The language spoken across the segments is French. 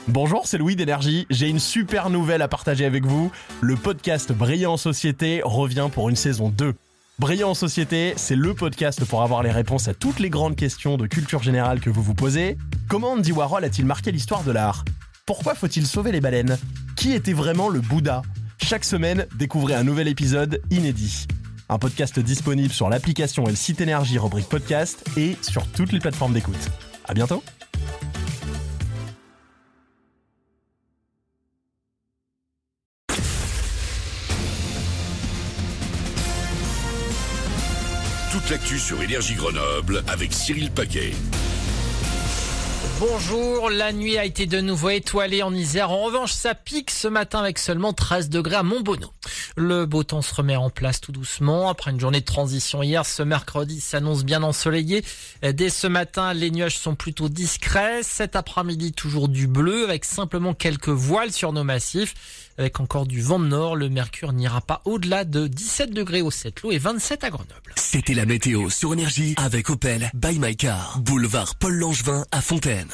Bonjour, c'est Louis d'Énergie. J'ai une super nouvelle à partager avec vous. Le podcast Brillant en Société revient pour une saison 2. Brillant en Société, c'est le podcast pour avoir les réponses à toutes les grandes questions de culture générale que vous vous posez. Comment Andy Warhol a-t-il marqué l'histoire de l'art ? Pourquoi faut-il sauver les baleines ? Qui était vraiment le Bouddha ? Chaque semaine, découvrez un nouvel épisode inédit. Un podcast disponible sur l'application et le site Énergie rubrique podcast et sur toutes les plateformes d'écoute. À bientôt. Toute l'actu sur Énergie Grenoble avec Cyril Paquet. Bonjour, la nuit a été de nouveau étoilée en Isère. En revanche, ça pique ce matin avec seulement 13 degrés à Montbonneau. Le beau temps se remet en place tout doucement. Après une journée de transition hier, ce mercredi s'annonce bien ensoleillé. Dès ce matin, les nuages sont plutôt discrets. Cet après-midi, toujours du bleu avec simplement quelques voiles sur nos massifs. Avec encore du vent de nord, le mercure n'ira pas au-delà de 17 degrés au Sept-Lô et 27 à Grenoble. C'était la météo sur Énergie avec Opel by My Car, boulevard Paul Langevin à Fontaine.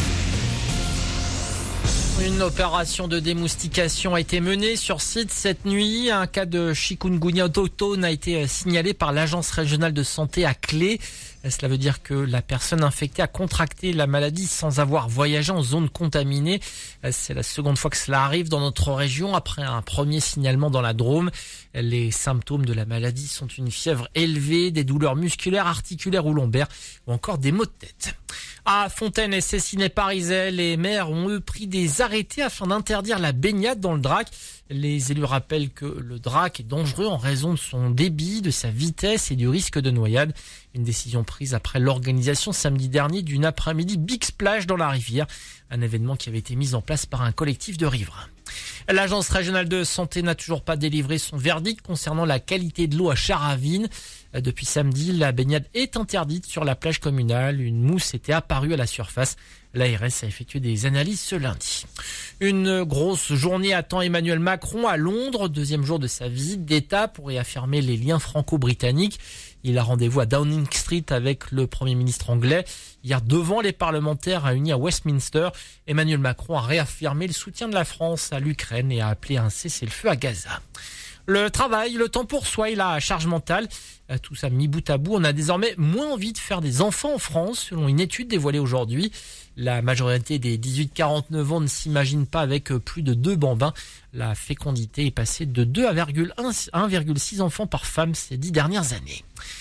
Une opération de démoustication a été menée sur site cette nuit. Un cas de chikungunya autochtone a été signalé par l'agence régionale de santé à Clé. Cela veut dire que la personne infectée a contracté la maladie sans avoir voyagé en zone contaminée. C'est la seconde fois que cela arrive dans notre région après un premier signalement dans la Drôme. Les symptômes de la maladie sont une fièvre élevée, des douleurs musculaires, articulaires ou lombaires ou encore des maux de tête. À Fontaine et Cessiné-Parisais, les maires ont eux pris des arrêtés afin d'interdire la baignade dans le Drac. Les élus rappellent que le Drac est dangereux en raison de son débit, de sa vitesse et du risque de noyade. Une décision prise après l'organisation samedi dernier d'une après-midi Big Splash dans la rivière, un événement qui avait été mis en place par un collectif de riverains. L'agence régionale de santé n'a toujours pas délivré son verdict concernant la qualité de l'eau à Charavine. Depuis samedi, la baignade est interdite sur la plage communale. Une mousse était apparue à la surface. L'ARS a effectué des analyses ce lundi. Une grosse journée attend Emmanuel Macron à Londres, deuxième jour de sa visite d'État pour réaffirmer les liens franco-britanniques. Il a rendez-vous à Downing Street avec le Premier ministre anglais. Hier, devant les parlementaires réunis à Westminster, Emmanuel Macron a réaffirmé le soutien de la France à l'Ukraine et a appelé à un cessez-le-feu à Gaza. Le travail, le temps pour soi et la charge mentale, tout ça mis bout à bout, on a désormais moins envie de faire des enfants en France, selon une étude dévoilée aujourd'hui. La majorité des 18-49 ans ne s'imagine pas avec plus de 2 bambins. La fécondité est passée de 2 à 1,6 enfants par femme ces 10 dernières années.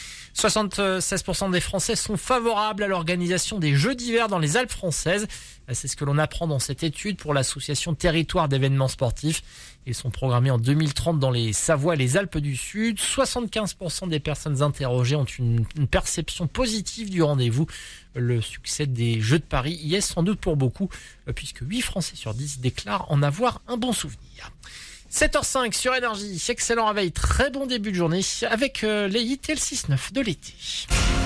76% des Français sont favorables à l'organisation des Jeux d'hiver dans les Alpes françaises. C'est ce que l'on apprend dans cette étude pour l'association Territoire d'événements sportifs. Ils sont programmés en 2030 dans les Savoie et les Alpes du Sud. 75% des personnes interrogées ont une perception positive du rendez-vous. Le succès des Jeux de Paris y est sans doute pour beaucoup, puisque 8 Français sur 10 déclarent en avoir un bon souvenir. 7h05 sur Énergie, excellent réveil, très bon début de journée avec les hits et le 6-9 de l'été.